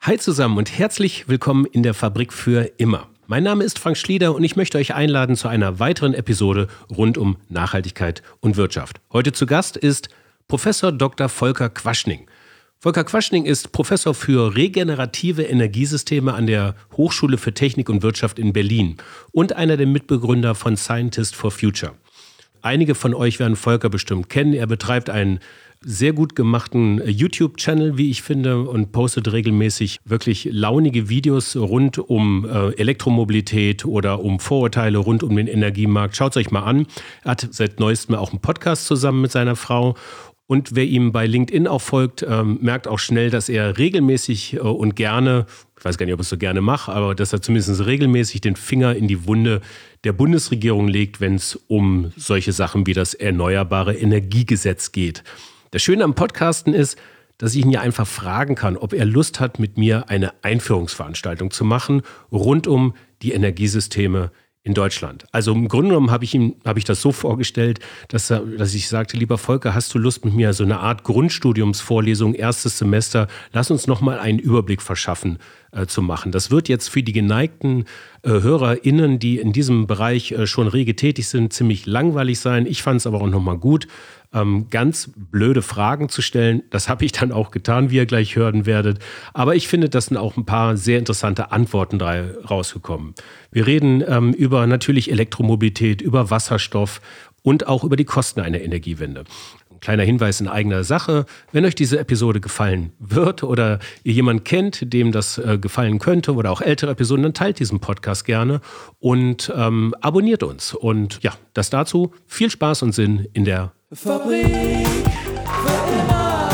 Hi zusammen und herzlich willkommen in der Fabrik für immer. Mein Name ist Frank Schlieder und ich möchte euch einladen zu einer weiteren Episode rund um Nachhaltigkeit und Wirtschaft. Heute zu Gast ist Professor Dr. Volker Quaschning. Volker Quaschning ist Professor für regenerative Energiesysteme an der Hochschule für Technik und Wirtschaft in Berlin und einer der Mitbegründer von Scientists for Future. Einige von euch werden Volker bestimmt kennen. Er betreibt einen sehr gut gemachten YouTube-Channel, wie ich finde, und postet regelmäßig wirklich launige Videos rund um Elektromobilität oder um Vorurteile rund um den Energiemarkt. Schaut es euch mal an. Er hat seit neuestem auch einen Podcast zusammen mit seiner Frau. Und wer ihm bei LinkedIn auch folgt, merkt auch schnell, dass er regelmäßig und gerne, ich weiß gar nicht, ob er es so gerne macht, aber dass er zumindest regelmäßig den Finger in die Wunde der Bundesregierung legt, wenn es um solche Sachen wie das Erneuerbare Energiegesetz geht. Das Schöne am Podcasten ist, dass ich ihn ja einfach fragen kann, ob er Lust hat, mit mir eine Einführungsveranstaltung zu machen rund um die Energiesysteme in Deutschland. Also im Grunde genommen habe ich das so vorgestellt, dass ich sagte, lieber Volker, hast du Lust mit mir so eine Art Grundstudiumsvorlesung, erstes Semester, lass uns nochmal einen Überblick verschaffen zu machen. Das wird jetzt für die geneigten HörerInnen, die in diesem Bereich schon rege tätig sind, ziemlich langweilig sein. Ich fand es aber auch nochmal gut, ganz blöde Fragen zu stellen. Das habe ich dann auch getan, wie ihr gleich hören werdet. Aber ich finde, das sind auch ein paar sehr interessante Antworten da rausgekommen. Wir reden über natürlich Elektromobilität, über Wasserstoff und auch über die Kosten einer Energiewende. Ein kleiner Hinweis in eigener Sache. Wenn euch diese Episode gefallen wird oder ihr jemanden kennt, dem das gefallen könnte oder auch ältere Episoden, dann teilt diesen Podcast gerne und abonniert uns. Und ja, das dazu. Viel Spaß und Sinn in der Fabrik für immer.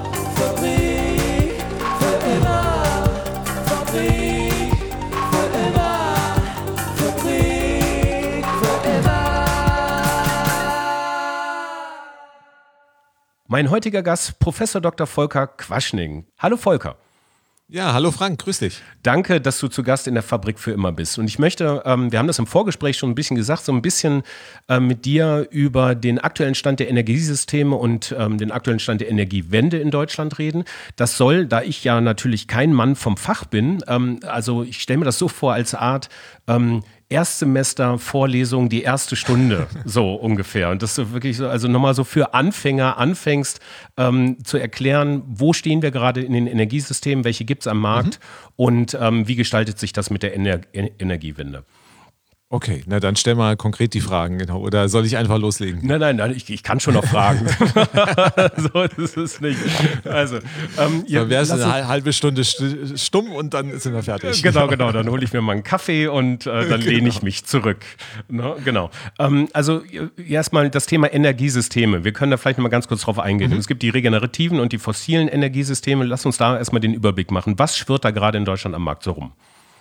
Fabrik für immer. Fabrik für immer. Fabrik für immer. Mein heutiger Gast, Professor Dr. Volker Quaschning. Hallo Volker. Ja, hallo Frank, grüß dich. Danke, dass du zu Gast in der Fabrik für immer bist. Und ich möchte, wir haben das im Vorgespräch schon ein bisschen gesagt, so ein bisschen mit dir über den aktuellen Stand der Energiesysteme und den aktuellen Stand der Energiewende in Deutschland reden. Das soll, da ich ja natürlich kein Mann vom Fach bin, also ich stelle mir das so vor als Art Erstsemester-Vorlesung, die erste Stunde, so ungefähr. Und das ist wirklich so, also nochmal so für Anfänger anfängst zu erklären, wo stehen wir gerade in den Energiesystemen, welche gibt es am Markt und wie gestaltet sich das mit der Energiewende. Okay, na dann stell mal konkret die Fragen, genau. Oder soll ich einfach loslegen? Nein, ich kann schon noch fragen. So ist es nicht. Also, dann wäre es eine halbe Stunde stumm und dann sind wir fertig. Genau. Dann hole ich mir mal einen Kaffee und dann lehne ich mich zurück. No, genau. Also erstmal das Thema Energiesysteme. Wir können da vielleicht noch mal ganz kurz drauf eingehen. Es gibt die regenerativen und die fossilen Energiesysteme. Lass uns da erstmal den Überblick machen. Was schwirrt da gerade in Deutschland am Markt so rum?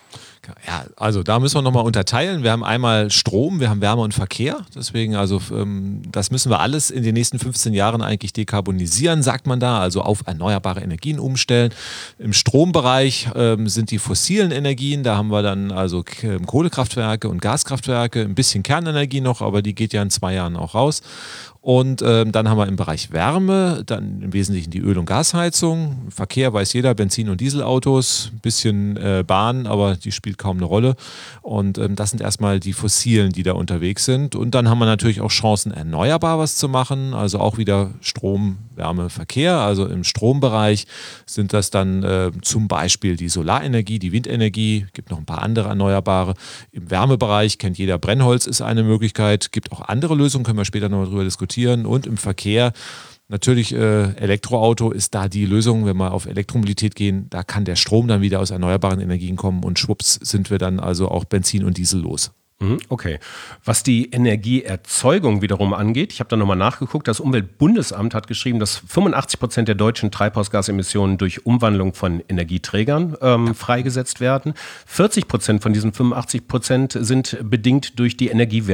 Ja, also da müssen wir nochmal unterteilen. Wir haben einmal Strom, wir haben Wärme und Verkehr. Deswegen, also das müssen wir alles in den nächsten 15 Jahren eigentlich dekarbonisieren, sagt man da, also auf erneuerbare Energien umstellen. Im Strombereich sind die fossilen Energien, da haben wir dann also Kohlekraftwerke und Gaskraftwerke, ein bisschen Kernenergie noch, aber die geht ja in 2 Jahren auch raus. Und dann haben wir im Bereich Wärme dann im Wesentlichen die Öl- und Gasheizung. Verkehr weiß jeder, Benzin- und Dieselautos, ein bisschen Bahn, aber die spielt kaum eine Rolle. Und das sind erstmal die Fossilen, die da unterwegs sind. Und dann haben wir natürlich auch Chancen, erneuerbar was zu machen. Also auch wieder Strom, Wärme, Verkehr. Also im Strombereich sind das dann zum Beispiel die Solarenergie, die Windenergie, gibt noch ein paar andere Erneuerbare. Im Wärmebereich kennt jeder, Brennholz ist eine Möglichkeit, gibt auch andere Lösungen, können wir später noch drüber diskutieren. Und im Verkehr natürlich Elektroauto ist da die Lösung, wenn wir auf Elektromobilität gehen, da kann der Strom dann wieder aus erneuerbaren Energien kommen und schwupps sind wir dann also auch Benzin und Diesel los. Okay. Was die Energieerzeugung wiederum angeht, ich habe da nochmal nachgeguckt, das Umweltbundesamt hat geschrieben, dass 85% der deutschen Treibhausgasemissionen durch Umwandlung von Energieträgern freigesetzt werden. 40% von diesen 85% sind bedingt durch die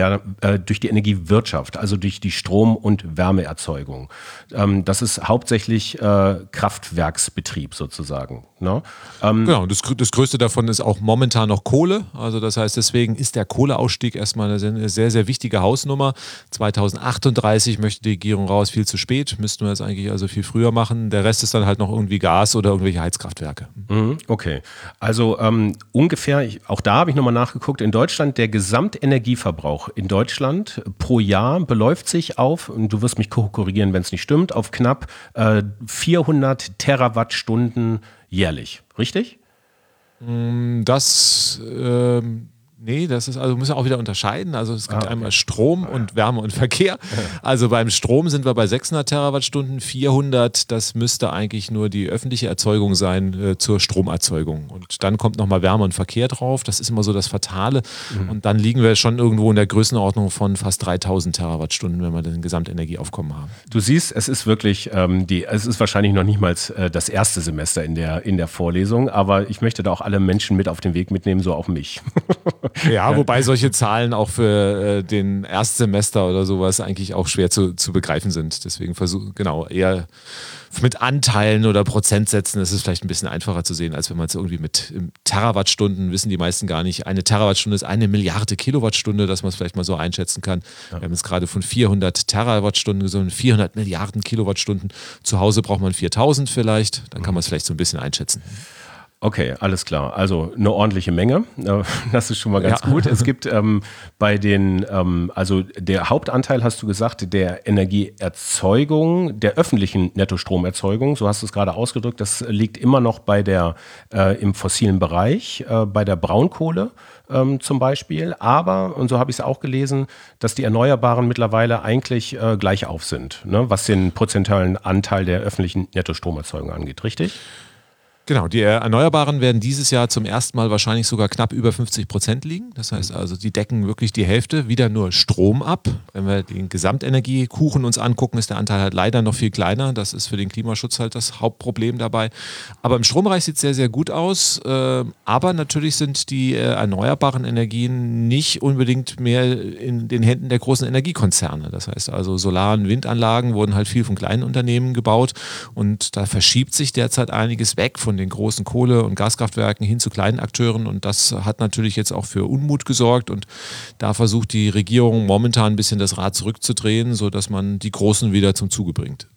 Energiewirtschaft, also durch die Strom- und Wärmeerzeugung. Das ist hauptsächlich Kraftwerksbetrieb sozusagen. Ne? Genau, das Größte davon ist auch momentan noch Kohle. Also das heißt, deswegen ist der Kohleausstieg Kohleausstieg erstmal eine sehr, sehr wichtige Hausnummer. 2038 möchte die Regierung raus, viel zu spät, müssten wir das eigentlich also viel früher machen. Der Rest ist dann halt noch irgendwie Gas oder irgendwelche Heizkraftwerke. Okay, also ungefähr, auch da habe ich nochmal nachgeguckt, in Deutschland der Gesamtenergieverbrauch in Deutschland pro Jahr beläuft sich auf, und du wirst mich korrigieren, wenn es nicht stimmt, auf knapp 400 Terawattstunden jährlich, richtig? Das ist, also müssen wir auch wieder unterscheiden. Also es gibt einmal Strom und Wärme und Verkehr. Also beim Strom sind wir bei 600 Terawattstunden, 400, das müsste eigentlich nur die öffentliche Erzeugung sein zur Stromerzeugung. Und dann kommt nochmal Wärme und Verkehr drauf. Das ist immer so das Fatale. Und dann liegen wir schon irgendwo in der Größenordnung von fast 3000 Terawattstunden, wenn wir den Gesamtenergieaufkommen haben. Du siehst, es ist wirklich, es ist wahrscheinlich noch nicht mal das erste Semester in der Vorlesung, aber ich möchte da auch alle Menschen mit auf den Weg mitnehmen, so auch mich. Ja, wobei solche Zahlen auch für den Erstsemester oder sowas eigentlich auch schwer zu begreifen sind. Deswegen eher mit Anteilen oder Prozentsätzen ist es vielleicht ein bisschen einfacher zu sehen, als wenn man es irgendwie mit Terawattstunden, wissen die meisten gar nicht. Eine Terawattstunde ist 1 Milliarde Kilowattstunde, dass man es vielleicht mal so einschätzen kann. Ja. Wir haben jetzt gerade von 400 Terawattstunden gesehen, 400 Milliarden Kilowattstunden. Zu Hause braucht man 4000 vielleicht, dann kann man es vielleicht so ein bisschen einschätzen. Okay, alles klar. Also eine ordentliche Menge. Das ist schon mal ganz gut. Es gibt bei den, also der Hauptanteil, hast du gesagt, der Energieerzeugung, der öffentlichen Nettostromerzeugung, so hast du es gerade ausgedrückt, das liegt immer noch bei im fossilen Bereich, bei der Braunkohle zum Beispiel. Aber, und so habe ich es auch gelesen, dass die Erneuerbaren mittlerweile eigentlich gleich auf sind, ne, was den prozentualen Anteil der öffentlichen Nettostromerzeugung angeht, richtig? Genau, die Erneuerbaren werden dieses Jahr zum ersten Mal wahrscheinlich sogar knapp über 50% liegen. Das heißt also, die decken wirklich die Hälfte, wieder nur Strom ab. Wenn wir den Gesamtenergiekuchen uns angucken, ist der Anteil halt leider noch viel kleiner. Das ist für den Klimaschutz halt das Hauptproblem dabei. Aber im Strombereich sieht es sehr, sehr gut aus. Aber natürlich sind die erneuerbaren Energien nicht unbedingt mehr in den Händen der großen Energiekonzerne. Das heißt also, Solar- und Windanlagen wurden halt viel von kleinen Unternehmen gebaut. Und da verschiebt sich derzeit einiges weg von den großen Kohle- und Gaskraftwerken hin zu kleinen Akteuren, und das hat natürlich jetzt auch für Unmut gesorgt, und da versucht die Regierung momentan ein bisschen das Rad zurückzudrehen, sodass man die Großen wieder zum Zuge bringt.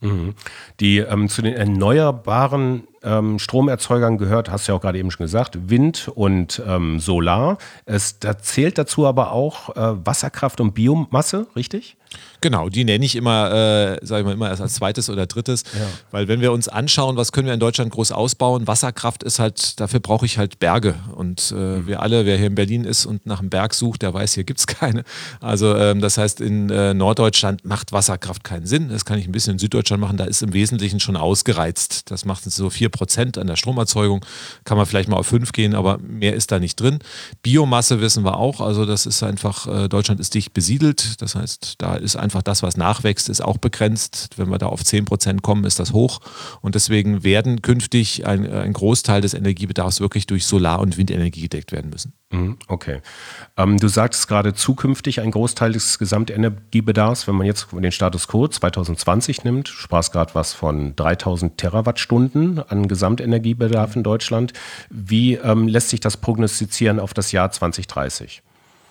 Die zu den erneuerbaren Stromerzeugern gehört, hast du ja auch gerade eben schon gesagt, Wind und Solar. Da zählt dazu aber auch Wasserkraft und Biomasse, richtig? Genau, die nenne ich immer, sage ich mal, immer erst als zweites oder drittes, weil wenn wir uns anschauen, was können wir in Deutschland groß ausbauen, Wasserkraft ist halt, dafür brauche ich halt Berge, und wir alle, wer hier in Berlin ist und nach einem Berg sucht, der weiß, hier gibt es keine. Also das heißt, in Norddeutschland macht Wasserkraft keinen Sinn, das kann ich ein bisschen in Süddeutschland machen, da ist im Wesentlichen schon ausgereizt, das macht so 4% an der Stromerzeugung, kann man vielleicht mal auf 5 gehen, aber mehr ist da nicht drin. Biomasse wissen wir auch, also das ist einfach, Deutschland ist dicht besiedelt, das heißt, da ist einfach das, was nachwächst, ist auch begrenzt. Wenn wir da auf 10% kommen, ist das hoch. Und deswegen werden künftig ein Großteil des Energiebedarfs wirklich durch Solar- und Windenergie gedeckt werden müssen. Okay. Du sagtest gerade zukünftig ein Großteil des Gesamtenergiebedarfs, wenn man jetzt den Status quo 2020 nimmt, sprachst gerade was von 3000 Terawattstunden an Gesamtenergiebedarf in Deutschland. Wie lässt sich das prognostizieren auf das Jahr 2030?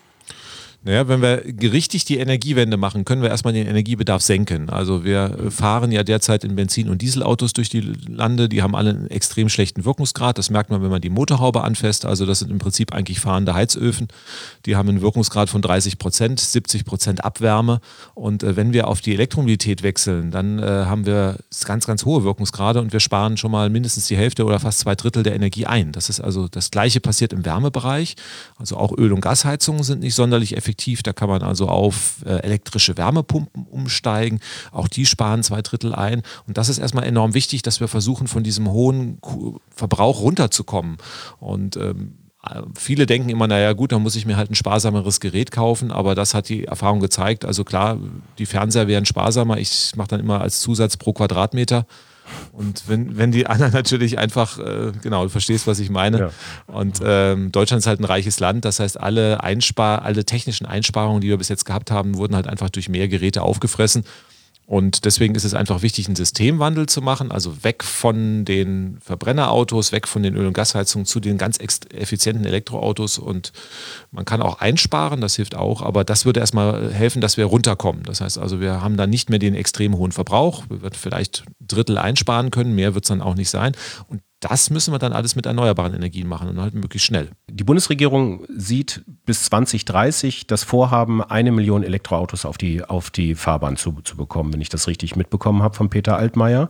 Naja, wenn wir richtig die Energiewende machen, können wir erstmal den Energiebedarf senken. Also wir fahren ja derzeit in Benzin- und Dieselautos durch die Lande, die haben alle einen extrem schlechten Wirkungsgrad. Das merkt man, wenn man die Motorhaube anfasst. Also das sind im Prinzip eigentlich fahrende Heizöfen. Die haben einen Wirkungsgrad von 30%, 70% Abwärme. Und wenn wir auf die Elektromobilität wechseln, dann haben wir ganz, ganz hohe Wirkungsgrade, und wir sparen schon mal mindestens die Hälfte oder fast 2/3 der Energie ein. Das ist also das Gleiche passiert im Wärmebereich. Also auch Öl- und Gasheizungen sind nicht sonderlich effektiv. Da kann man also auf elektrische Wärmepumpen umsteigen. Auch die sparen 2/3 ein. Und das ist erstmal enorm wichtig, dass wir versuchen, von diesem hohen Verbrauch runterzukommen. Und viele denken immer, naja gut, dann muss ich mir halt ein sparsameres Gerät kaufen, aber das hat die Erfahrung gezeigt. Also klar, die Fernseher wären sparsamer. Ich mache dann immer als Zusatz pro Quadratmeter. Und wenn die anderen natürlich einfach, genau, du verstehst, was ich meine. Ja. Und Deutschland ist halt ein reiches Land, das heißt, alle technischen Einsparungen, die wir bis jetzt gehabt haben, wurden halt einfach durch mehr Geräte aufgefressen. Und deswegen ist es einfach wichtig, einen Systemwandel zu machen, also weg von den Verbrennerautos, weg von den Öl- und Gasheizungen zu den ganz effizienten Elektroautos. Und man kann auch einsparen, das hilft auch, aber das würde erstmal helfen, dass wir runterkommen. Das heißt also, wir haben dann nicht mehr den extrem hohen Verbrauch, wir werden vielleicht ein Drittel einsparen können, mehr wird es dann auch nicht sein. Und das müssen wir dann alles mit erneuerbaren Energien machen und halt möglichst schnell. Die Bundesregierung sieht bis 2030 das Vorhaben, 1 Million Elektroautos auf die Fahrbahn zu bekommen, wenn ich das richtig mitbekommen habe von Peter Altmaier.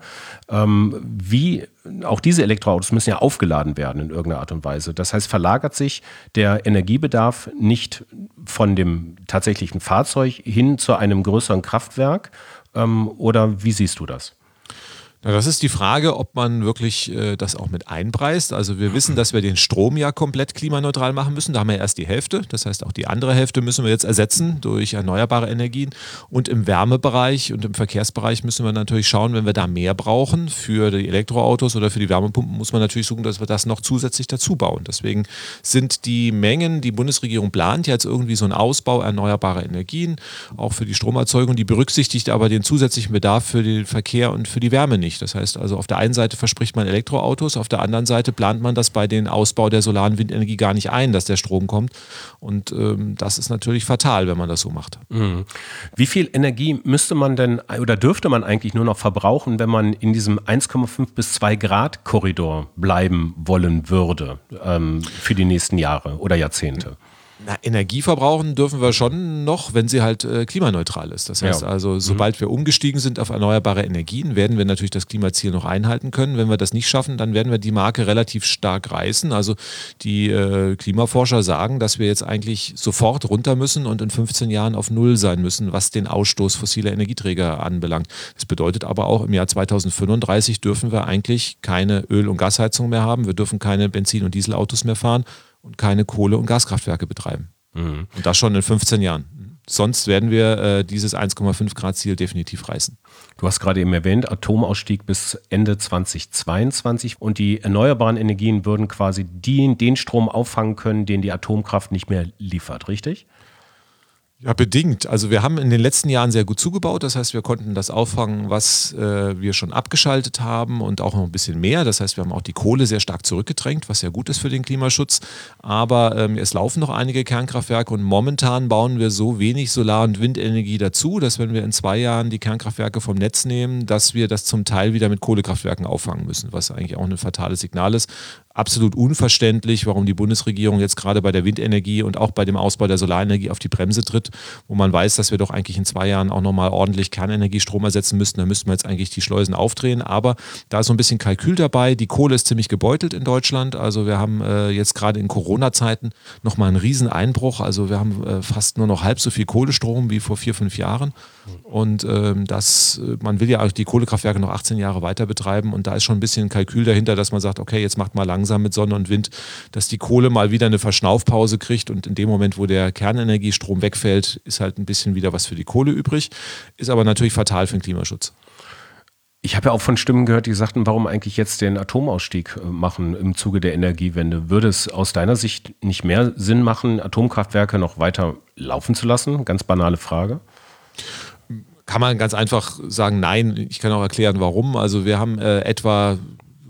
Auch diese Elektroautos müssen ja aufgeladen werden in irgendeiner Art und Weise. Das heißt, verlagert sich der Energiebedarf nicht von dem tatsächlichen Fahrzeug hin zu einem größeren Kraftwerk? Oder wie siehst du das? Na, das ist die Frage, ob man wirklich das auch mit einpreist. Also wir wissen, dass wir den Strom ja komplett klimaneutral machen müssen. Da haben wir erst die Hälfte. Das heißt, auch die andere Hälfte müssen wir jetzt ersetzen durch erneuerbare Energien. Und im Wärmebereich und im Verkehrsbereich müssen wir natürlich schauen, wenn wir da mehr brauchen für die Elektroautos oder für die Wärmepumpen, muss man natürlich suchen, dass wir das noch zusätzlich dazu bauen. Deswegen sind die Mengen, die Bundesregierung plant jetzt irgendwie so einen Ausbau erneuerbarer Energien, auch für die Stromerzeugung, die berücksichtigt aber den zusätzlichen Bedarf für den Verkehr und für die Wärme nicht. Das heißt also, auf der einen Seite verspricht man Elektroautos, auf der anderen Seite plant man das bei den Ausbau der Solar- und Windenergie gar nicht ein, dass der Strom kommt. Und das ist natürlich fatal, wenn man das so macht. Mhm. Wie viel Energie müsste man denn oder dürfte man eigentlich nur noch verbrauchen, wenn man in diesem 1,5 bis 2 Grad Korridor bleiben wollen würde für die nächsten Jahre oder Jahrzehnte? Na, Energie verbrauchen dürfen wir schon noch, wenn sie halt klimaneutral ist. Das heißt also, sobald wir umgestiegen sind auf erneuerbare Energien, werden wir natürlich das Klimaziel noch einhalten können. Wenn wir das nicht schaffen, dann werden wir die Marke relativ stark reißen. Also die Klimaforscher sagen, dass wir jetzt eigentlich sofort runter müssen und in 15 Jahren auf Null sein müssen, was den Ausstoß fossiler Energieträger anbelangt. Das bedeutet aber auch, im Jahr 2035 dürfen wir eigentlich keine Öl- und Gasheizung mehr haben. Wir dürfen keine Benzin- und Dieselautos mehr fahren und keine Kohle- und Gaskraftwerke betreiben. Mhm. Und das schon in 15 Jahren. Sonst werden wir dieses 1,5 Grad Ziel definitiv reißen. Du hast gerade eben erwähnt, Atomausstieg bis Ende 2022 und die erneuerbaren Energien würden quasi den Strom auffangen können, den die Atomkraft nicht mehr liefert, richtig? Ja, bedingt. Also wir haben in den letzten Jahren sehr gut zugebaut. Das heißt, wir konnten das auffangen, was wir schon abgeschaltet haben und auch noch ein bisschen mehr. Das heißt, wir haben auch die Kohle sehr stark zurückgedrängt, was sehr gut ist für den Klimaschutz. Aber es laufen noch einige Kernkraftwerke und momentan bauen wir so wenig Solar- und Windenergie dazu, dass wenn wir in 2 Jahren die Kernkraftwerke vom Netz nehmen, dass wir das zum Teil wieder mit Kohlekraftwerken auffangen müssen, was eigentlich auch ein fatales Signal ist. Absolut unverständlich, warum die Bundesregierung jetzt gerade bei der Windenergie und auch bei dem Ausbau der Solarenergie auf die Bremse tritt, wo man weiß, dass wir doch eigentlich in 2 Jahren auch nochmal ordentlich Kernenergiestrom ersetzen müssten. Da müssten wir jetzt eigentlich die Schleusen aufdrehen. Aber da ist so ein bisschen Kalkül dabei. Die Kohle ist ziemlich gebeutelt in Deutschland. Also wir haben jetzt gerade in Corona-Zeiten nochmal einen riesen Einbruch. Also wir haben fast nur noch halb so viel Kohlestrom wie vor 4, 5 Jahren. Und man will ja auch die Kohlekraftwerke noch 18 Jahre weiter betreiben. Und da ist schon ein bisschen Kalkül dahinter, dass man sagt, okay, jetzt macht mal langsam mit Sonne und Wind, dass die Kohle mal wieder eine Verschnaufpause kriegt und in dem Moment, wo der Kernenergiestrom wegfällt, ist halt ein bisschen wieder was für die Kohle übrig, ist aber natürlich fatal für den Klimaschutz. Ich habe ja auch von Stimmen gehört, die sagten, warum eigentlich jetzt den Atomausstieg machen im Zuge der Energiewende? Würde es aus deiner Sicht nicht mehr Sinn machen, Atomkraftwerke noch weiter laufen zu lassen? Ganz banale Frage. Kann man ganz einfach sagen, nein. Ich kann auch erklären, warum. Also wir haben etwa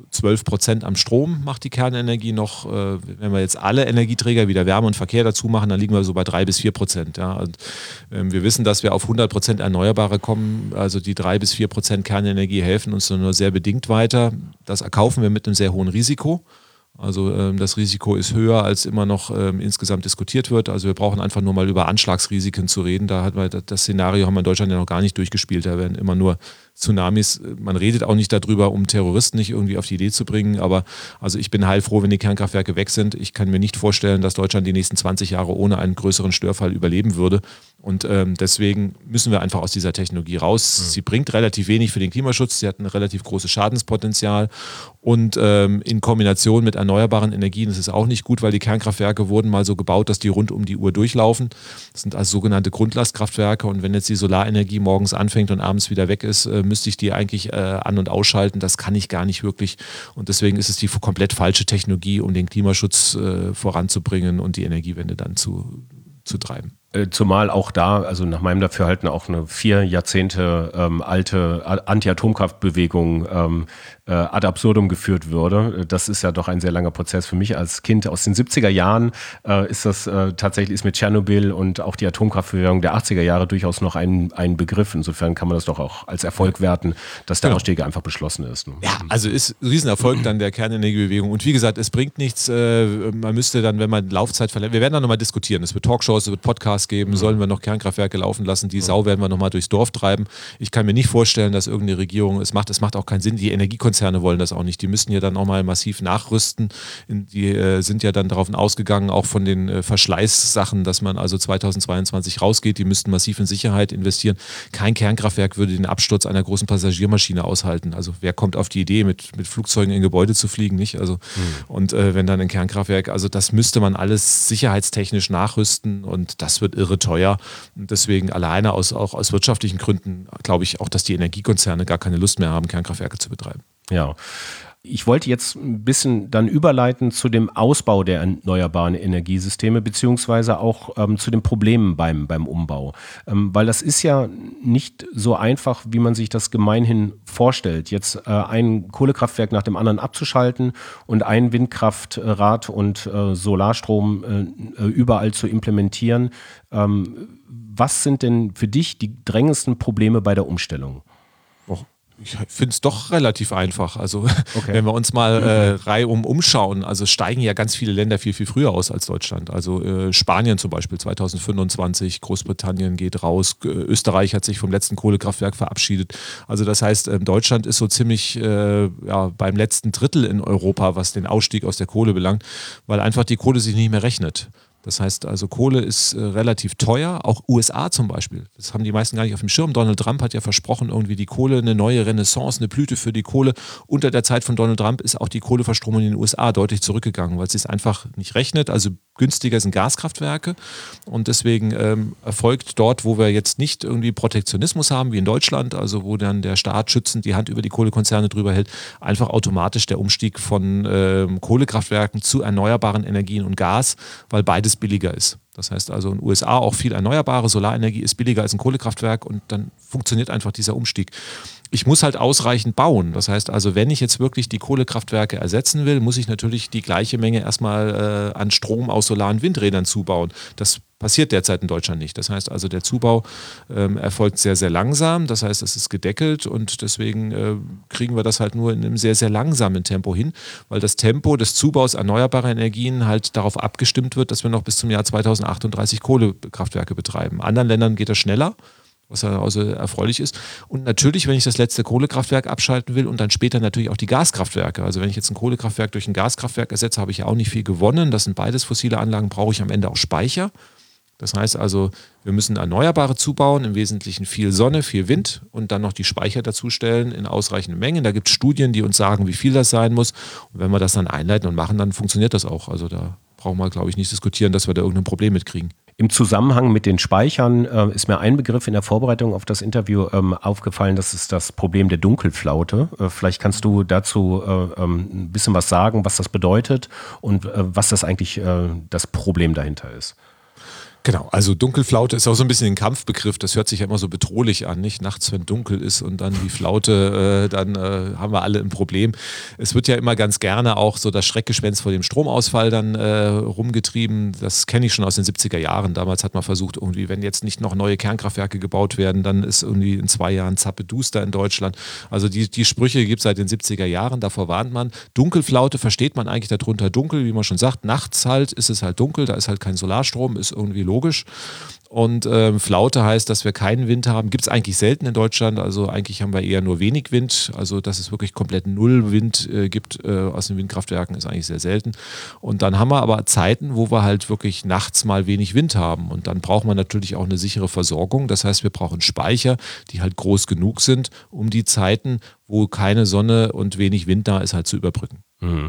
12% am Strom macht die Kernenergie noch. Wenn wir jetzt alle Energieträger, wieder Wärme und Verkehr dazu machen, dann liegen wir so bei 3-4%. Ja. Und, wir wissen, dass wir auf 100% Erneuerbare kommen. Also die 3-4% Kernenergie helfen uns nur sehr bedingt weiter. Das erkaufen wir mit einem sehr hohen Risiko. Also das Risiko ist höher, als immer noch insgesamt diskutiert wird. Also wir brauchen einfach nur mal über Anschlagsrisiken zu reden. Da hat man das Szenario haben wir in Deutschland ja noch gar nicht durchgespielt. Da werden immer nur Tsunamis. Man redet auch nicht darüber, um Terroristen nicht irgendwie auf die Idee zu bringen. Aber also ich bin heilfroh, wenn die Kernkraftwerke weg sind. Ich kann mir nicht vorstellen, dass Deutschland die nächsten 20 Jahre ohne einen größeren Störfall überleben würde. Und deswegen müssen wir einfach aus dieser Technologie raus. Sie bringt relativ wenig für den Klimaschutz. Sie hat ein relativ großes Schadenspotenzial. Und in Kombination mit erneuerbaren Energien ist es auch nicht gut, weil die Kernkraftwerke wurden mal so gebaut, dass die rund um die Uhr durchlaufen. Das sind also sogenannte Grundlastkraftwerke. Und wenn jetzt die Solarenergie morgens anfängt und abends wieder weg ist, müsste ich die eigentlich an- und ausschalten. Das kann ich gar nicht wirklich. Und deswegen ist es die komplett falsche Technologie, um den Klimaschutz voranzubringen und die Energiewende dann zu treiben. Zumal auch da, also nach meinem Dafürhalten auch eine 4 Jahrzehnte alte Anti-Atomkraftbewegung ad absurdum geführt würde. Das ist ja doch ein sehr langer Prozess. Für mich als Kind aus den 70er Jahren ist das tatsächlich ist mit Tschernobyl und auch die Atomkraftbewegung der 80er Jahre durchaus noch ein Begriff. Insofern kann man das doch auch als Erfolg werten, dass der Ausstieg einfach beschlossen ist. Ne? Ja, also ist ein Riesenerfolg dann der Kernenergiebewegung. Und wie gesagt, es bringt nichts. Man müsste dann, wenn man Laufzeit verlängert, wir werden dann nochmal diskutieren. Es wird Talkshows, es wird Podcasts geben. Sollen wir noch Kernkraftwerke laufen lassen? Die Sau werden wir nochmal durchs Dorf treiben. Ich kann mir nicht vorstellen, dass irgendeine Regierung es macht. Es macht auch keinen Sinn. Die Energiekonzerne wollen das auch nicht. Die müssen ja dann auch mal massiv nachrüsten. Die sind ja dann darauf ausgegangen, auch von den Verschleißsachen, dass man also 2022 rausgeht. Die müssten massiv in Sicherheit investieren. Kein Kernkraftwerk würde den Absturz einer großen Passagiermaschine aushalten. Also wer kommt auf die Idee, mit Flugzeugen in Gebäude zu fliegen, nicht? Also und wenn dann ein Kernkraftwerk, also das müsste man alles sicherheitstechnisch nachrüsten und das wird irre teuer. Und deswegen alleine auch aus wirtschaftlichen Gründen glaube ich auch, dass die Energiekonzerne gar keine Lust mehr haben, Kernkraftwerke zu betreiben. Ja. Ich wollte jetzt ein bisschen dann überleiten zu dem Ausbau der erneuerbaren Energiesysteme beziehungsweise auch zu den Problemen beim Umbau. Weil das ist ja nicht so einfach, wie man sich das gemeinhin vorstellt, jetzt ein Kohlekraftwerk nach dem anderen abzuschalten und ein Windkraftrad und Solarstrom überall zu implementieren. Was sind denn für dich die drängendsten Probleme bei der Umstellung? Ich finde es doch relativ einfach. Also wenn wir uns mal reihum umschauen, also steigen ja ganz viele Länder viel, viel früher aus als Deutschland. Also Spanien zum Beispiel 2025, Großbritannien geht raus, Österreich hat sich vom letzten Kohlekraftwerk verabschiedet. Also das heißt, Deutschland ist so ziemlich beim letzten Drittel in Europa, was den Ausstieg aus der Kohle belangt, weil einfach die Kohle sich nicht mehr rechnet. Das heißt also, Kohle ist relativ teuer, auch USA zum Beispiel. Das haben die meisten gar nicht auf dem Schirm. Donald Trump hat ja versprochen, irgendwie die Kohle, eine neue Renaissance, eine Blüte für die Kohle. Unter der Zeit von Donald Trump ist auch die Kohleverstromung in den USA deutlich zurückgegangen, weil es sich einfach nicht rechnet. Also günstiger sind Gaskraftwerke und deswegen erfolgt dort, wo wir jetzt nicht irgendwie Protektionismus haben, wie in Deutschland, also wo dann der Staat schützend die Hand über die Kohlekonzerne drüber hält, einfach automatisch der Umstieg von Kohlekraftwerken zu erneuerbaren Energien und Gas, weil beides billiger ist. Das heißt also in den USA auch viel erneuerbare Solarenergie ist billiger als ein Kohlekraftwerk und dann funktioniert einfach dieser Umstieg. Ich muss halt ausreichend bauen. Das heißt also, wenn ich jetzt wirklich die Kohlekraftwerke ersetzen will, muss ich natürlich die gleiche Menge erstmal an Strom aus Solar- und Windrädern zubauen. Das passiert derzeit in Deutschland nicht. Das heißt also, der Zubau erfolgt sehr, sehr langsam. Das heißt, es ist gedeckelt und deswegen kriegen wir das halt nur in einem sehr, sehr langsamen Tempo hin, weil das Tempo des Zubaus erneuerbarer Energien halt darauf abgestimmt wird, dass wir noch bis zum Jahr 2038 Kohlekraftwerke betreiben. In anderen Ländern geht das schneller, was ja also erfreulich ist. Und natürlich, wenn ich das letzte Kohlekraftwerk abschalten will und dann später natürlich auch die Gaskraftwerke. Also wenn ich jetzt ein Kohlekraftwerk durch ein Gaskraftwerk ersetze, habe ich ja auch nicht viel gewonnen. Das sind beides fossile Anlagen, brauche ich am Ende auch Speicher. Das heißt also, wir müssen Erneuerbare zubauen, im Wesentlichen viel Sonne, viel Wind und dann noch die Speicher dazustellen in ausreichenden Mengen. Da gibt es Studien, die uns sagen, wie viel das sein muss. Und wenn wir das dann einleiten und machen, dann funktioniert das auch. Also da brauchen wir, glaube ich, nicht diskutieren, dass wir da irgendein Problem mitkriegen. Im Zusammenhang mit den Speichern ist mir ein Begriff in der Vorbereitung auf das Interview aufgefallen, das ist das Problem der Dunkelflaute. Vielleicht kannst du dazu ein bisschen was sagen, was das bedeutet und was das eigentlich das Problem dahinter ist. Genau, also Dunkelflaute ist auch so ein bisschen ein Kampfbegriff, das hört sich ja immer so bedrohlich an, nicht? Nachts, wenn dunkel ist und dann die Flaute, dann haben wir alle ein Problem. Es wird ja immer ganz gerne auch so das Schreckgespenst vor dem Stromausfall dann rumgetrieben, das kenne ich schon aus den 70er Jahren. Damals hat man versucht, irgendwie, wenn jetzt nicht noch neue Kernkraftwerke gebaut werden, dann ist irgendwie in 2 Jahren zappeduster in Deutschland. Also die Sprüche gibt es seit den 70er Jahren, davor warnt man. Dunkelflaute versteht man eigentlich darunter dunkel, wie man schon sagt, nachts halt ist es halt dunkel, da ist halt kein Solarstrom, ist irgendwie logisch. Und Flaute heißt, dass wir keinen Wind haben. Gibt es eigentlich selten in Deutschland. Also eigentlich haben wir eher nur wenig Wind. Also dass es wirklich komplett null Wind gibt aus den Windkraftwerken ist eigentlich sehr selten. Und dann haben wir aber Zeiten, wo wir halt wirklich nachts mal wenig Wind haben. Und dann braucht man natürlich auch eine sichere Versorgung. Das heißt, wir brauchen Speicher, die halt groß genug sind, um die Zeiten, wo keine Sonne und wenig Wind da ist, halt zu überbrücken.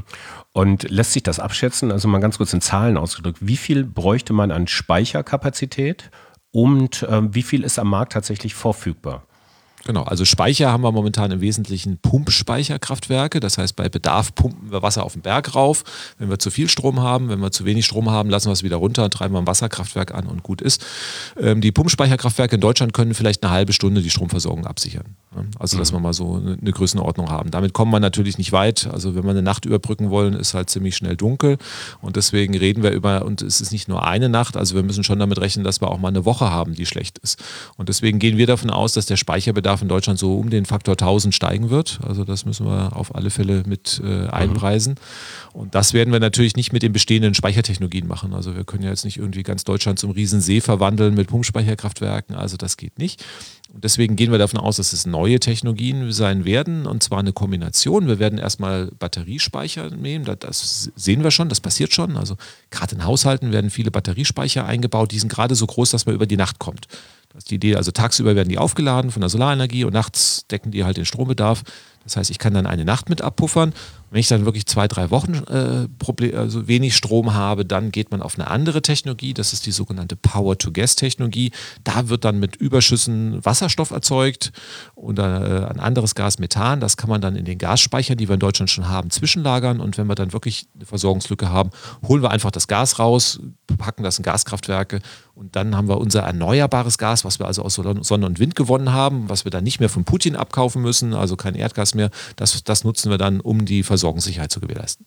Und lässt sich das abschätzen, also mal ganz kurz in Zahlen ausgedrückt, wie viel bräuchte man an Speicherkapazität und wie viel ist am Markt tatsächlich verfügbar? Genau, also Speicher haben wir momentan im Wesentlichen Pumpspeicherkraftwerke. Das heißt, bei Bedarf pumpen wir Wasser auf den Berg rauf. Wenn wir zu viel Strom haben, wenn wir zu wenig Strom haben, lassen wir es wieder runter, treiben wir ein Wasserkraftwerk an und gut ist. Die Pumpspeicherkraftwerke in Deutschland können vielleicht eine halbe Stunde die Stromversorgung absichern. Also, dass wir mal so eine Größenordnung haben. Damit kommt man natürlich nicht weit. Also, wenn wir eine Nacht überbrücken wollen, ist halt ziemlich schnell dunkel. Und deswegen reden wir über, und es ist nicht nur eine Nacht, also wir müssen schon damit rechnen, dass wir auch mal eine Woche haben, die schlecht ist. Und deswegen gehen wir davon aus, dass der Speicherbedarf in Deutschland so um den Faktor 1000 steigen wird. Also das müssen wir auf alle Fälle mit einpreisen. Und das werden wir natürlich nicht mit den bestehenden Speichertechnologien machen. Also wir können ja jetzt nicht irgendwie ganz Deutschland zum Riesensee verwandeln mit Pumpspeicherkraftwerken. Also das geht nicht. Und deswegen gehen wir davon aus, dass es neue Technologien sein werden, und zwar eine Kombination. Wir werden erstmal Batteriespeicher nehmen, das sehen wir schon, das passiert schon. Also gerade in Haushalten werden viele Batteriespeicher eingebaut, die sind gerade so groß, dass man über die Nacht kommt. Das ist die Idee, also tagsüber werden die aufgeladen von der Solarenergie und nachts decken die halt den Strombedarf. Das heißt, ich kann dann eine Nacht mit abpuffern. Wenn ich dann wirklich 2-3 Wochen also wenig Strom habe, dann geht man auf eine andere Technologie. Das ist die sogenannte Power-to-Gas-Technologie. Da wird dann mit Überschüssen Wasserstoff erzeugt oder ein anderes Gas, Methan. Das kann man dann in den Gasspeichern, die wir in Deutschland schon haben, zwischenlagern. Und wenn wir dann wirklich eine Versorgungslücke haben, holen wir einfach das Gas raus, packen das in Gaskraftwerke. Und dann haben wir unser erneuerbares Gas, was wir also aus Sonne und Wind gewonnen haben, was wir dann nicht mehr von Putin abkaufen müssen, also kein Erdgas mehr. Das nutzen wir dann, um die Versorgungssicherheit zu gewährleisten.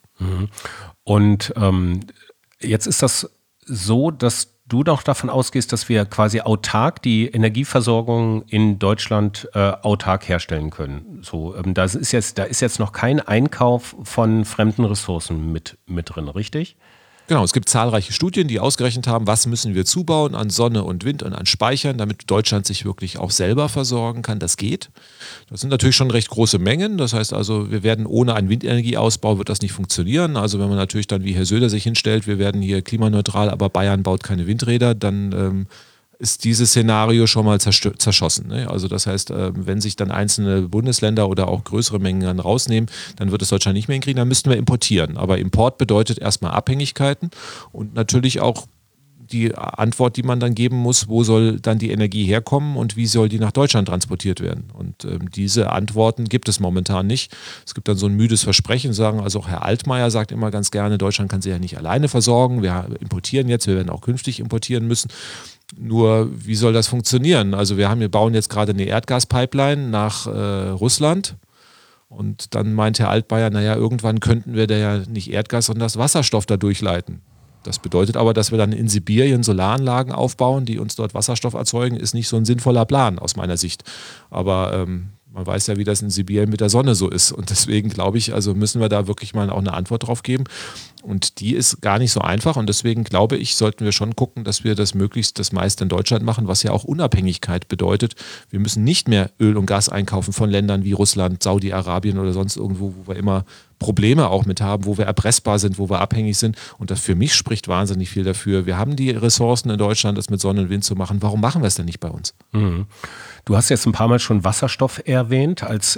Und jetzt ist das so, dass du doch davon ausgehst, dass wir quasi autark die Energieversorgung in Deutschland autark herstellen können. So, da ist jetzt noch kein Einkauf von fremden Ressourcen mit drin, richtig? Genau, es gibt zahlreiche Studien, die ausgerechnet haben, was müssen wir zubauen an Sonne und Wind und an Speichern, damit Deutschland sich wirklich auch selber versorgen kann. Das geht. Das sind natürlich schon recht große Mengen. Das heißt also, wir werden ohne einen Windenergieausbau wird das nicht funktionieren. Also wenn man natürlich dann wie Herr Söder sich hinstellt, wir werden hier klimaneutral, aber Bayern baut keine Windräder, dann ist dieses Szenario schon mal zerschossen. Ne? Also das heißt, wenn sich dann einzelne Bundesländer oder auch größere Mengen dann rausnehmen, dann wird es Deutschland nicht mehr hinkriegen, dann müssten wir importieren. Aber Import bedeutet erstmal Abhängigkeiten und natürlich auch die Antwort, die man dann geben muss, wo soll dann die Energie herkommen und wie soll die nach Deutschland transportiert werden? Und diese Antworten gibt es momentan nicht. Es gibt dann so ein müdes Versprechen, sagen also auch Herr Altmaier sagt immer ganz gerne, Deutschland kann sich ja nicht alleine versorgen, wir importieren jetzt, wir werden auch künftig importieren müssen. Nur, wie soll das funktionieren? Also wir bauen jetzt gerade eine Erdgaspipeline nach Russland. Und dann meint Herr Altmaier, naja, irgendwann könnten wir da ja nicht Erdgas, sondern das Wasserstoff da durchleiten. Das bedeutet aber, dass wir dann in Sibirien Solaranlagen aufbauen, die uns dort Wasserstoff erzeugen, ist nicht so ein sinnvoller Plan aus meiner Sicht. Aber man weiß ja, wie das in Sibirien mit der Sonne so ist. Und deswegen glaube ich, also müssen wir da wirklich mal auch eine Antwort drauf geben. Und die ist gar nicht so einfach. Und deswegen glaube ich, sollten wir schon gucken, dass wir das meiste in Deutschland machen, was ja auch Unabhängigkeit bedeutet. Wir müssen nicht mehr Öl und Gas einkaufen von Ländern wie Russland, Saudi-Arabien oder sonst irgendwo, wo wir immer Probleme auch mit haben, wo wir erpressbar sind, wo wir abhängig sind. Und das für mich spricht wahnsinnig viel dafür. Wir haben die Ressourcen in Deutschland, das mit Sonne und Wind zu machen. Warum machen wir es denn nicht bei uns? Mhm. Du hast jetzt ein paar Mal schon Wasserstoff erwähnt als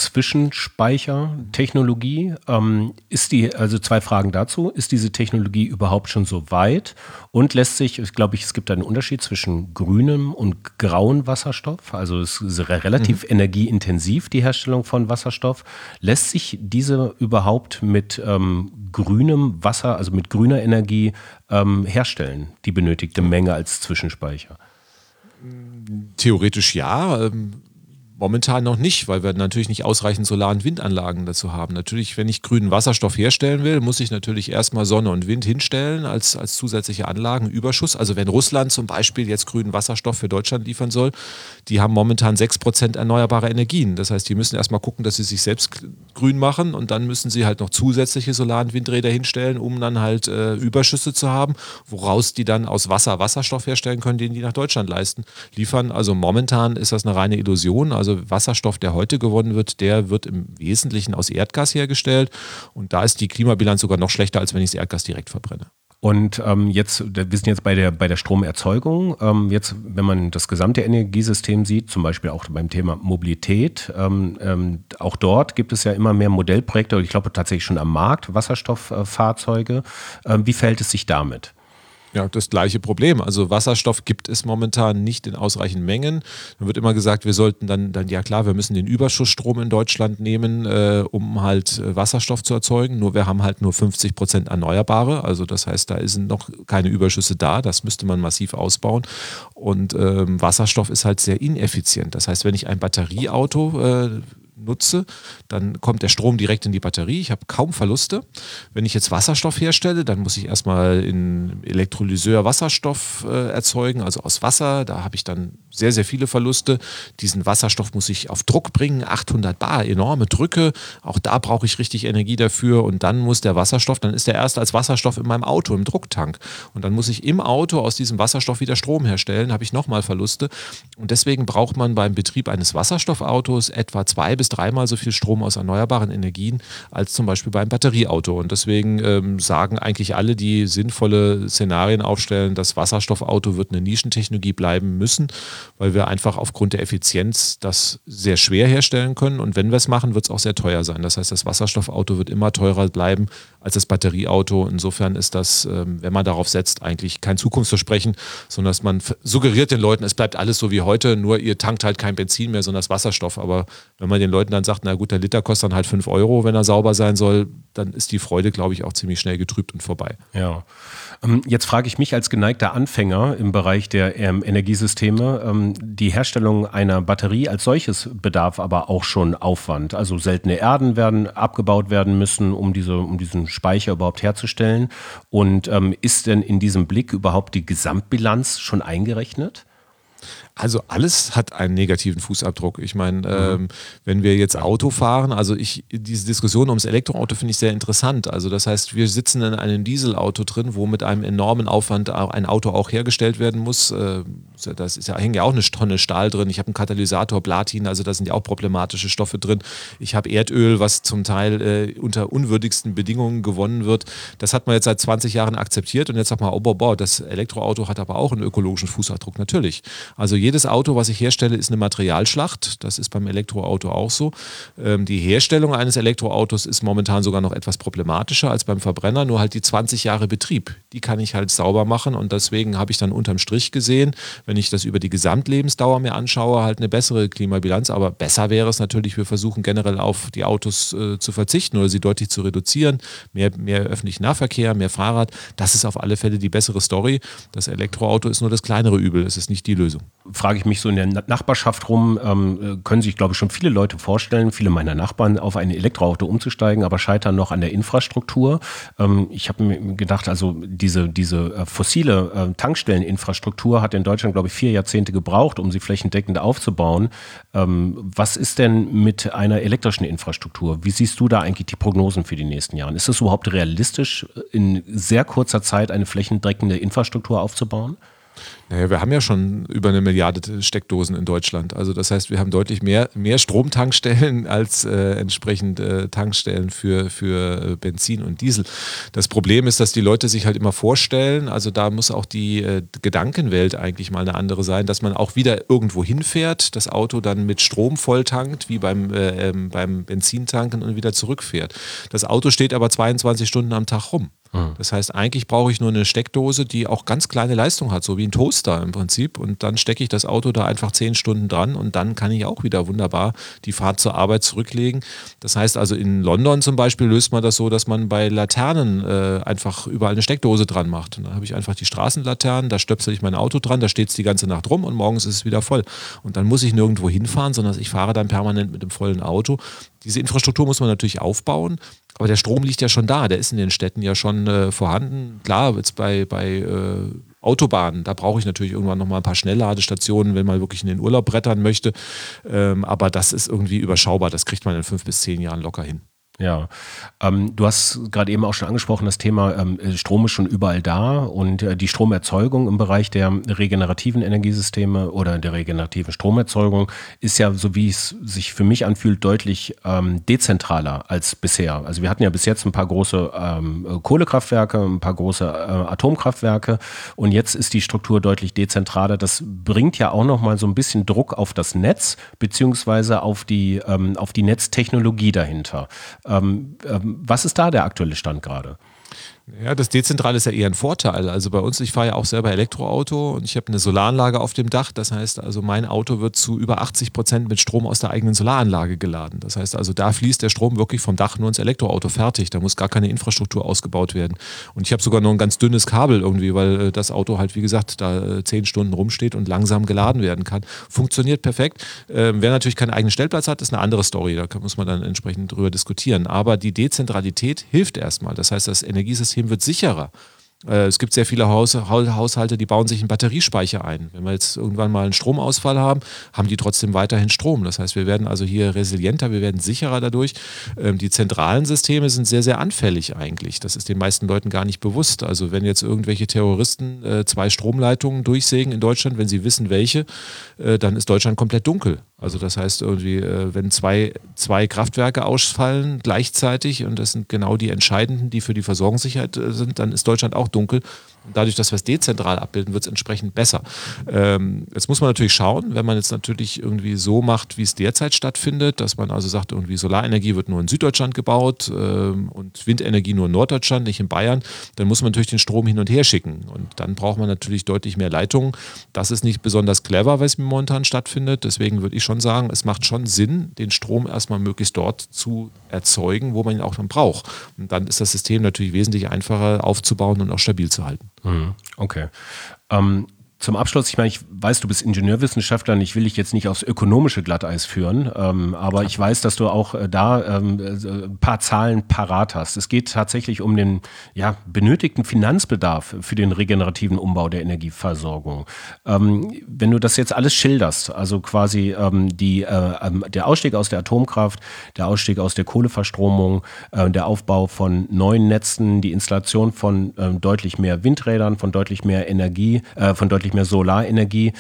Zwischenspeichertechnologie. Also 2 Fragen dazu. Ist diese Technologie überhaupt schon so weit? Und lässt sich, ich glaube, es gibt einen Unterschied zwischen grünem und grauem Wasserstoff. Also es ist relativ energieintensiv, die Herstellung von Wasserstoff. Lässt sich diese überhaupt mit grünem Wasser, also mit grüner Energie herstellen, die benötigte Menge als Zwischenspeicher? Theoretisch ja, momentan noch nicht, weil wir natürlich nicht ausreichend Solar- und Windanlagen dazu haben. Natürlich, wenn ich grünen Wasserstoff herstellen will, muss ich natürlich erstmal Sonne und Wind hinstellen als zusätzliche Anlagenüberschuss. Also wenn Russland zum Beispiel jetzt grünen Wasserstoff für Deutschland liefern soll, die haben momentan 6% erneuerbare Energien. Das heißt, die müssen erstmal gucken, dass sie sich selbst grün machen und dann müssen sie halt noch zusätzliche Solar- und Windräder hinstellen, um dann halt Überschüsse zu haben, woraus die dann aus Wasser Wasserstoff herstellen können, den die nach Deutschland liefern. Also momentan ist das eine reine Illusion. Also Wasserstoff, der heute gewonnen wird, der wird im Wesentlichen aus Erdgas hergestellt und da ist die Klimabilanz sogar noch schlechter, als wenn ich das Erdgas direkt verbrenne. Und wir sind jetzt bei der Stromerzeugung. Jetzt, wenn man das gesamte Energiesystem sieht, zum Beispiel auch beim Thema Mobilität, auch dort gibt es ja immer mehr Modellprojekte, ich glaube tatsächlich schon am Markt, Wasserstofffahrzeuge. Wie verhält es sich damit? Ja, das gleiche Problem. Also Wasserstoff gibt es momentan nicht in ausreichenden Mengen. Dann wird immer gesagt, wir sollten dann ja klar, wir müssen den Überschussstrom in Deutschland nehmen, um halt Wasserstoff zu erzeugen. Nur wir haben halt nur 50% Erneuerbare. Also das heißt, da sind noch keine Überschüsse da. Das müsste man massiv ausbauen. Und Wasserstoff ist halt sehr ineffizient. Das heißt, wenn ich ein Batterieauto nutze, dann kommt der Strom direkt in die Batterie. Ich habe kaum Verluste. Wenn ich jetzt Wasserstoff herstelle, dann muss ich erstmal in Elektrolyseur Wasserstoff erzeugen, also aus Wasser. Da habe ich dann sehr, sehr viele Verluste. Diesen Wasserstoff muss ich auf Druck bringen, 800 Bar, enorme Drücke. Auch da brauche ich richtig Energie dafür. Und dann muss der Wasserstoff, dann ist der erst als Wasserstoff in meinem Auto, im Drucktank. Und dann muss ich im Auto aus diesem Wasserstoff wieder Strom herstellen, habe ich nochmal Verluste. Und deswegen braucht man beim Betrieb eines Wasserstoffautos etwa 2 bis 3-mal so viel Strom aus erneuerbaren Energien als zum Beispiel beim Batterieauto. Und deswegen sagen eigentlich alle, die sinnvolle Szenarien aufstellen, das Wasserstoffauto wird eine Nischentechnologie bleiben müssen, weil wir einfach aufgrund der Effizienz das sehr schwer herstellen können. Und wenn wir es machen, wird es auch sehr teuer sein. Das heißt, das Wasserstoffauto wird immer teurer bleiben als das Batterieauto. Insofern ist das, wenn man darauf setzt, eigentlich kein Zukunftsversprechen, sondern dass man suggeriert den Leuten, es bleibt alles so wie heute, nur ihr tankt halt kein Benzin mehr, sondern das Wasserstoff. Aber wenn man den Leuten dann sagt, na gut, der Liter kostet dann halt 5 Euro, wenn er sauber sein soll, dann ist die Freude, glaube ich, auch ziemlich schnell getrübt und vorbei. Ja. Jetzt frage ich mich als geneigter Anfänger im Bereich der Energiesysteme, die Herstellung einer Batterie als solches bedarf aber auch schon Aufwand. Also seltene Erden werden abgebaut werden müssen, um diesen Speicher überhaupt herzustellen. Und ist denn in diesem Blick überhaupt die Gesamtbilanz schon eingerechnet? Also alles hat einen negativen Fußabdruck. Ich meine, wenn wir jetzt Auto fahren, also diese Diskussion ums Elektroauto finde ich sehr interessant. Also das heißt, wir sitzen in einem Dieselauto drin, wo mit einem enormen Aufwand ein Auto auch hergestellt werden muss. Hängt ja auch eine Tonne Stahl drin. Ich habe einen Katalysator, Platin, also da sind ja auch problematische Stoffe drin. Ich habe Erdöl, was zum Teil unter unwürdigsten Bedingungen gewonnen wird. Das hat man jetzt seit 20 Jahren akzeptiert und jetzt sagt man, oh, das Elektroauto hat aber auch einen ökologischen Fußabdruck, natürlich. Also jedes Auto, was ich herstelle, ist eine Materialschlacht. Das ist beim Elektroauto auch so. Die Herstellung eines Elektroautos ist momentan sogar noch etwas problematischer als beim Verbrenner, nur halt die 20 Jahre Betrieb, die kann ich halt sauber machen und deswegen habe ich dann unterm Strich gesehen, wenn ich das über die Gesamtlebensdauer mir anschaue, halt eine bessere Klimabilanz, aber besser wäre es natürlich, wir versuchen generell auf die Autos zu verzichten oder sie deutlich zu reduzieren, mehr öffentlichen Nahverkehr, mehr Fahrrad, das ist auf alle Fälle die bessere Story. Das Elektroauto ist nur das kleinere Übel, es ist nicht die Lösung. Frage ich mich so in der Nachbarschaft rum, können sich, glaube ich, schon viele Leute vorstellen, viele meiner Nachbarn auf ein Elektroauto umzusteigen, aber scheitern noch an der Infrastruktur. Ich habe mir gedacht, also diese fossile Tankstelleninfrastruktur hat in Deutschland, glaube ich, 4 Jahrzehnte gebraucht, um sie flächendeckend aufzubauen. Was ist denn mit einer elektrischen Infrastruktur? Wie siehst du da eigentlich die Prognosen für die nächsten Jahre? Ist es überhaupt realistisch, in sehr kurzer Zeit eine flächendeckende Infrastruktur aufzubauen? Naja, wir haben ja schon über 1 Milliarde Steckdosen in Deutschland. Also das heißt, wir haben deutlich mehr Stromtankstellen als entsprechend Tankstellen für Benzin und Diesel. Das Problem ist, dass die Leute sich halt immer vorstellen, also da muss auch die Gedankenwelt eigentlich mal eine andere sein, dass man auch wieder irgendwo hinfährt, das Auto dann mit Strom volltankt, wie beim Benzintanken und wieder zurückfährt. Das Auto steht aber 22 Stunden am Tag rum. Das heißt, eigentlich brauche ich nur eine Steckdose, die auch ganz kleine Leistung hat, so wie ein Toaster im Prinzip. Und dann stecke ich das Auto da einfach 10 Stunden dran und dann kann ich auch wieder wunderbar die Fahrt zur Arbeit zurücklegen. Das heißt also, in London zum Beispiel löst man das so, dass man bei Laternen einfach überall eine Steckdose dran macht. Und dann habe ich einfach die Straßenlaternen, da stöpsel ich mein Auto dran, da steht es die ganze Nacht rum und morgens ist es wieder voll. Und dann muss ich nirgendwo hinfahren, sondern ich fahre dann permanent mit dem vollen Auto. Diese Infrastruktur muss man natürlich aufbauen, aber der Strom liegt ja schon da, der ist in den Städten ja schon vorhanden. Klar, jetzt bei Autobahnen, da brauche ich natürlich irgendwann nochmal ein paar Schnellladestationen, wenn man wirklich in den Urlaub brettern möchte, aber das ist irgendwie überschaubar, das kriegt man in 5 bis 10 Jahren locker hin. Ja, du hast gerade eben auch schon angesprochen, das Thema Strom ist schon überall da und die Stromerzeugung im Bereich der regenerativen Energiesysteme oder der regenerativen Stromerzeugung ist ja, so wie es sich für mich anfühlt, deutlich dezentraler als bisher. Also wir hatten ja bis jetzt ein paar große Kohlekraftwerke, ein paar große Atomkraftwerke und jetzt ist die Struktur deutlich dezentraler. Das bringt ja auch nochmal so ein bisschen Druck auf das Netz beziehungsweise auf die Netztechnologie dahinter. Was ist da der aktuelle Stand gerade? Ja, das Dezentrale ist ja eher ein Vorteil. Also bei uns, ich fahre ja auch selber Elektroauto und ich habe eine Solaranlage auf dem Dach. Das heißt also, mein Auto wird zu über 80% mit Strom aus der eigenen Solaranlage geladen. Das heißt also, da fließt der Strom wirklich vom Dach nur ins Elektroauto fertig. Da muss gar keine Infrastruktur ausgebaut werden. Und ich habe sogar noch ein ganz dünnes Kabel irgendwie, weil das Auto halt, wie gesagt, da 10 Stunden rumsteht und langsam geladen werden kann. Funktioniert perfekt. Wer natürlich keinen eigenen Stellplatz hat, ist eine andere Story. Da muss man dann entsprechend drüber diskutieren. Aber die Dezentralität hilft erstmal. Das heißt, das Energiesystem wird sicherer. Es gibt sehr viele Haushalte, die bauen sich einen Batteriespeicher ein. Wenn wir jetzt irgendwann mal einen Stromausfall haben, haben die trotzdem weiterhin Strom. Das heißt, wir werden also hier resilienter, wir werden sicherer dadurch. Die zentralen Systeme sind sehr, sehr anfällig eigentlich. Das ist den meisten Leuten gar nicht bewusst. Also wenn jetzt irgendwelche Terroristen 2 Stromleitungen durchsägen in Deutschland, wenn sie wissen welche, dann ist Deutschland komplett dunkel. Also das heißt irgendwie, wenn zwei Kraftwerke ausfallen gleichzeitig und das sind genau die entscheidenden, die für die Versorgungssicherheit sind, dann ist Deutschland auch dunkel. Und dadurch, dass wir es dezentral abbilden, wird es entsprechend besser. Jetzt muss man natürlich schauen, wenn man jetzt natürlich irgendwie so macht, wie es derzeit stattfindet, dass man also sagt, irgendwie Solarenergie wird nur in Süddeutschland gebaut und Windenergie nur in Norddeutschland, nicht in Bayern, dann muss man natürlich den Strom hin und her schicken. Und dann braucht man natürlich deutlich mehr Leitungen. Das ist nicht besonders clever, was momentan stattfindet. Deswegen würde ich schon sagen, es macht schon Sinn, den Strom erstmal möglichst dort zu erzeugen, wo man ihn auch dann braucht. Und dann ist das System natürlich wesentlich einfacher aufzubauen und auch stabil zu halten. Okay. Zum Abschluss, ich meine, ich weiß, du bist Ingenieurwissenschaftler und ich will dich jetzt nicht aufs ökonomische Glatteis führen, aber ich weiß, dass du auch da ein paar Zahlen parat hast. Es geht tatsächlich um den benötigten Finanzbedarf für den regenerativen Umbau der Energieversorgung. Wenn du das jetzt alles schilderst, also quasi der Ausstieg aus der Atomkraft, der Ausstieg aus der Kohleverstromung, der Aufbau von neuen Netzen, die Installation von deutlich mehr Windrädern, von deutlich mehr Energie, von deutlich mehr Solarenergie.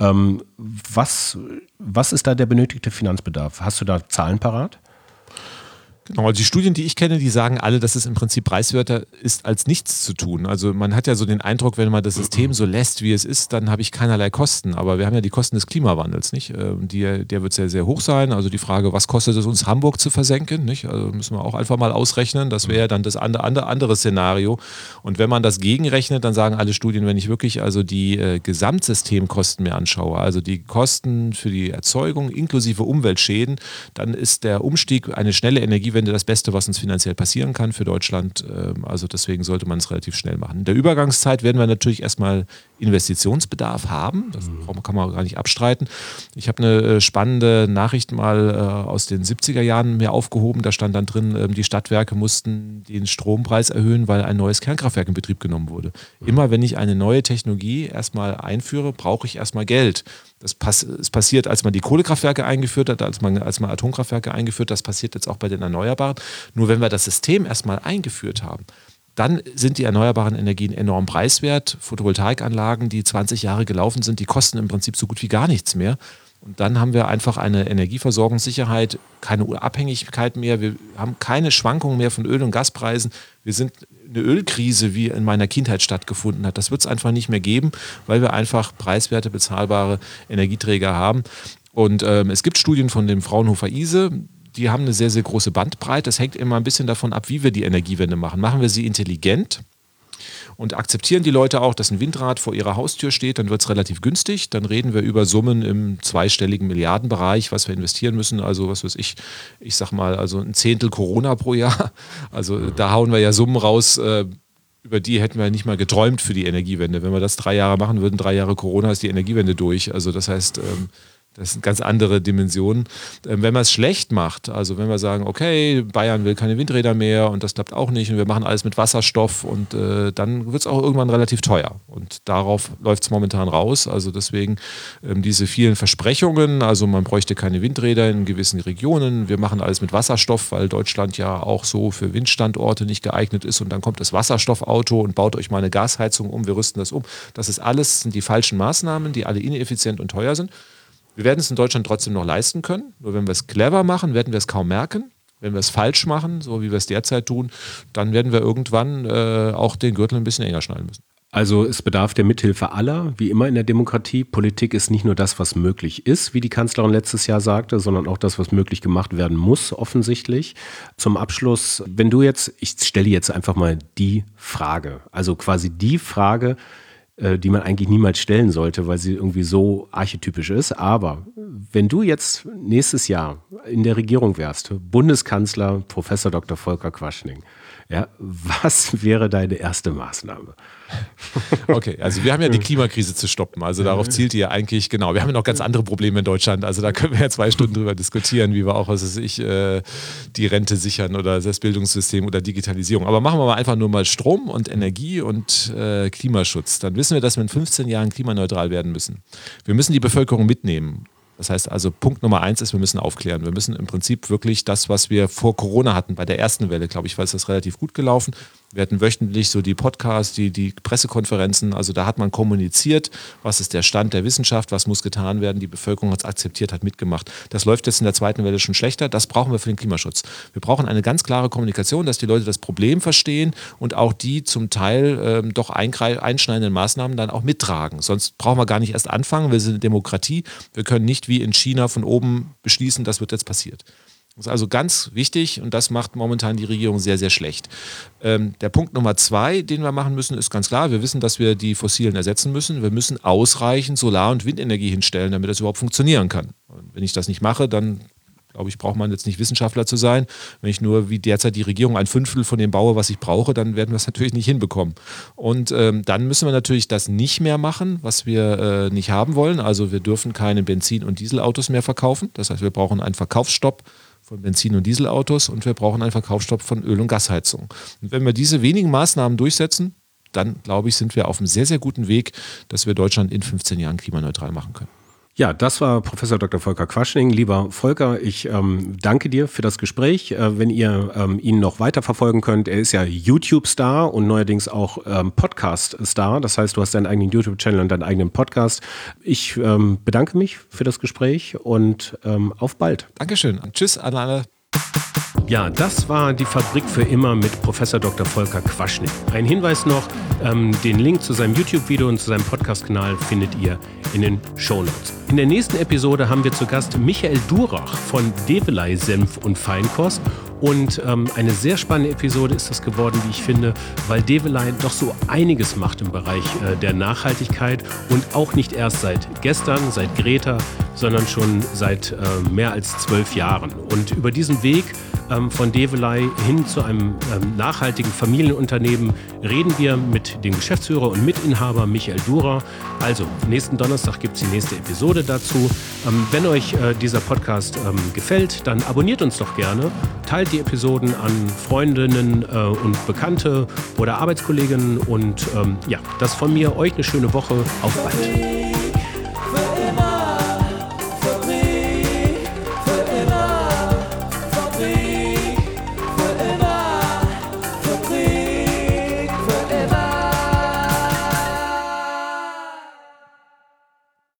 Was ist da der benötigte Finanzbedarf? Hast du da Zahlen parat? Genau, also die Studien, die ich kenne, die sagen alle, dass es im Prinzip preiswerter ist, als nichts zu tun. Also man hat ja so den Eindruck, wenn man das System so lässt, wie es ist, dann habe ich keinerlei Kosten. Aber wir haben ja die Kosten des Klimawandels, nicht? Der wird sehr, sehr hoch sein. Also die Frage, was kostet es uns, Hamburg zu versenken? Nicht? Also müssen wir auch einfach mal ausrechnen. Das wäre ja dann das andere Szenario. Und wenn man das gegenrechnet, dann sagen alle Studien, wenn ich wirklich also die Gesamtsystemkosten mir anschaue, also die Kosten für die Erzeugung inklusive Umweltschäden, dann ist der Umstieg, eine schnelle Energiewende, das Beste, was uns finanziell passieren kann für Deutschland. Also deswegen sollte man es relativ schnell machen. In der Übergangszeit werden wir natürlich erstmal Investitionsbedarf haben. Das kann man auch gar nicht abstreiten. Ich habe eine spannende Nachricht mal aus den 70er Jahren mir aufgehoben. Da stand dann drin, die Stadtwerke mussten den Strompreis erhöhen, weil ein neues Kernkraftwerk in Betrieb genommen wurde. Immer wenn ich eine neue Technologie erstmal einführe, brauche ich erstmal Geld. Das ist passiert, als man die Kohlekraftwerke eingeführt hat, als man Atomkraftwerke eingeführt hat. Das passiert jetzt auch bei den Erneuerbaren. Nur wenn wir das System erstmal eingeführt haben, dann sind die erneuerbaren Energien enorm preiswert. Photovoltaikanlagen, die 20 Jahre gelaufen sind, die kosten im Prinzip so gut wie gar nichts mehr. Und dann haben wir einfach eine Energieversorgungssicherheit, keine Abhängigkeit mehr. Wir haben keine Schwankungen mehr von Öl- und Gaspreisen. Wir sind eine Ölkrise, wie in meiner Kindheit stattgefunden hat. Das wird es einfach nicht mehr geben, weil wir einfach preiswerte, bezahlbare Energieträger haben. Und es gibt Studien von dem Fraunhofer ISE, die haben eine sehr, sehr große Bandbreite. Es hängt immer ein bisschen davon ab, wie wir die Energiewende machen. Machen wir sie intelligent? Und akzeptieren die Leute auch, dass ein Windrad vor ihrer Haustür steht, dann wird es relativ günstig. Dann reden wir über Summen im zweistelligen Milliardenbereich, was wir investieren müssen. Also was weiß ich sag mal, also ein Zehntel Corona pro Jahr. Also da hauen wir ja Summen raus, über die hätten wir nicht mal geträumt für die Energiewende. Wenn wir das 3 Jahre machen würden, 3 Jahre Corona, ist die Energiewende durch. Also das heißt, das sind ganz andere Dimensionen. Wenn man es schlecht macht, also wenn wir sagen, okay, Bayern will keine Windräder mehr und das klappt auch nicht und wir machen alles mit Wasserstoff und dann wird es auch irgendwann relativ teuer. Und darauf läuft es momentan raus. Also deswegen diese vielen Versprechungen, also man bräuchte keine Windräder in gewissen Regionen, wir machen alles mit Wasserstoff, weil Deutschland ja auch so für Windstandorte nicht geeignet ist und dann kommt das Wasserstoffauto und baut euch mal eine Gasheizung um, wir rüsten das um. Das ist alles, sind die falschen Maßnahmen, die alle ineffizient und teuer sind. Wir werden es in Deutschland trotzdem noch leisten können. Nur wenn wir es clever machen, werden wir es kaum merken. Wenn wir es falsch machen, so wie wir es derzeit tun, dann werden wir irgendwann auch den Gürtel ein bisschen enger schnallen müssen. Also es bedarf der Mithilfe aller, wie immer in der Demokratie. Politik ist nicht nur das, was möglich ist, wie die Kanzlerin letztes Jahr sagte, sondern auch das, was möglich gemacht werden muss, offensichtlich. Zum Abschluss, wenn du jetzt, ich stelle jetzt einfach mal die Frage, also quasi die Frage, die man eigentlich niemals stellen sollte, weil sie irgendwie so archetypisch ist. Aber wenn du jetzt nächstes Jahr in der Regierung wärst, Bundeskanzler Professor Dr. Volker Quaschning, ja, was wäre deine erste Maßnahme? Okay, also wir haben ja die Klimakrise zu stoppen, also darauf zielt die ja eigentlich, genau, wir haben ja noch ganz andere Probleme in Deutschland, also da können wir ja 2 Stunden drüber diskutieren, wie wir auch, was weiß ich, die Rente sichern oder das Bildungssystem oder Digitalisierung, aber machen wir mal einfach nur mal Strom und Energie und Klimaschutz, dann wissen wir, dass wir in 15 Jahren klimaneutral werden müssen. Wir müssen die Bevölkerung mitnehmen. Das heißt also, Punkt Nummer 1 ist, wir müssen aufklären. Wir müssen im Prinzip wirklich das, was wir vor Corona hatten, bei der ersten Welle, glaube ich, war es relativ gut gelaufen. Wir hatten wöchentlich so die Podcasts, die Pressekonferenzen, also da hat man kommuniziert, was ist der Stand der Wissenschaft, was muss getan werden, die Bevölkerung hat es akzeptiert, hat mitgemacht. Das läuft jetzt in der zweiten Welle schon schlechter, das brauchen wir für den Klimaschutz. Wir brauchen eine ganz klare Kommunikation, dass die Leute das Problem verstehen und auch die zum Teil doch einschneidenden Maßnahmen dann auch mittragen. Sonst brauchen wir gar nicht erst anfangen, wir sind eine Demokratie, wir können nicht wie in China von oben beschließen, das wird jetzt passiert. Das ist also ganz wichtig und das macht momentan die Regierung sehr, sehr schlecht. Der Punkt Nummer 2, den wir machen müssen, ist ganz klar, wir wissen, dass wir die Fossilen ersetzen müssen. Wir müssen ausreichend Solar- und Windenergie hinstellen, damit das überhaupt funktionieren kann. Und wenn ich das nicht mache, dann glaube ich, braucht man jetzt nicht Wissenschaftler zu sein. Wenn ich nur wie derzeit die Regierung 1/5 von dem baue, was ich brauche, dann werden wir es natürlich nicht hinbekommen. Und dann müssen wir natürlich das nicht mehr machen, was wir nicht haben wollen. Also wir dürfen keine Benzin- und Dieselautos mehr verkaufen. Das heißt, wir brauchen einen Verkaufsstopp von Benzin- und Dieselautos und wir brauchen einen Verkaufsstopp von Öl- und Gasheizung. Und wenn wir diese wenigen Maßnahmen durchsetzen, dann glaube ich, sind wir auf einem sehr, sehr guten Weg, dass wir Deutschland in 15 Jahren klimaneutral machen können. Ja, das war Professor Dr. Volker Quaschning. Lieber Volker, ich danke dir für das Gespräch. Wenn ihr ihn noch weiter verfolgen könnt, er ist ja YouTube-Star und neuerdings auch Podcast-Star. Das heißt, du hast deinen eigenen YouTube-Channel und deinen eigenen Podcast. Ich bedanke mich für das Gespräch und auf bald. Dankeschön. Tschüss an alle. Ja, das war die Fabrik für immer mit Professor Dr. Volker Quaschning. Ein Hinweis noch, den Link zu seinem YouTube-Video und zu seinem Podcast-Kanal findet ihr in den Shownotes. In der nächsten Episode haben wir zu Gast Michael Durach von Develey Senf und Feinkost. Und eine sehr spannende Episode ist das geworden, wie ich finde, weil Develey doch so einiges macht im Bereich der Nachhaltigkeit und auch nicht erst seit gestern, seit Greta, sondern schon seit mehr als 12 Jahren. Und über diesen Weg von Develey hin zu einem nachhaltigen Familienunternehmen reden wir mit dem Geschäftsführer und Mitinhaber Michael Durach. Also, nächsten Donnerstag gibt es die nächste Episode dazu. Wenn euch dieser Podcast gefällt, dann abonniert uns doch gerne, teilt die Episoden an Freundinnen und Bekannte oder Arbeitskolleginnen und ja, das von mir, euch eine schöne Woche, auf bald.